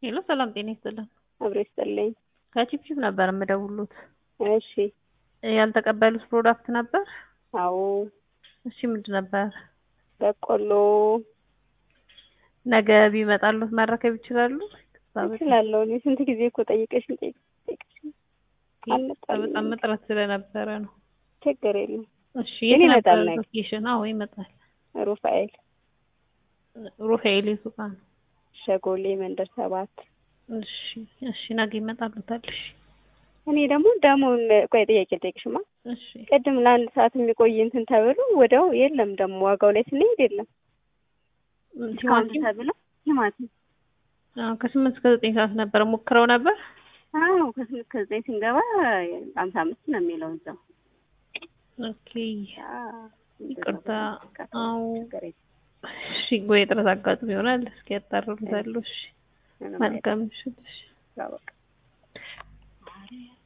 ሄሎ ሰላም ጤና ይስጥልን። አብሮ ይስጥልኝ። ከቺፕቺፕ ነበር የምደውሉት። እሺ። ያልተቀበሉት ፕሮዳክት ነበር? አዎ። እሺ ምንድን ነበር? በቆሎ። ነገ ቢመጣሉት መረከብ ይችላሉ? እችላለሁ። እኔ ስንት ጊዜ እኮ ጠይቀሽኝ በጣም እጥረት ስለነበረ ነው። ችግር የለም። እሺ የት ነበር ሎኬሽን? አዎ ይመጣል። ሩፋኤል የቱ ጋር ነው? ሸጎሌ መንደር 7። እሺ እሺ ነገ ይመጣሉታል። እሺ እኔ ደግሞ ቆይ ጥያቄ ልጠይቅሽማ። እሺ ቅድም ለአንድ ሰዓት የሚቆይ እንትን ተብሎ ወዲያው የለም ደግሞ ዋጋው ላይ ስንሄድ የለም። ቲማቲም ተብሎ ቲማቲም ከ8 እስከ 9 ሰዓት ነበር ሞክረው ነበር። አዎ ከ8 እስከ 9 ስንገባ 55 ነው የሚለው እዛው። ኦኬ ይቅርታ። አዎ እሺ ወይ ጥረት አጋጥሞ ይሆናል። እስኪ ያጣሩታል። እሺ መልካም ምሽት። እሺ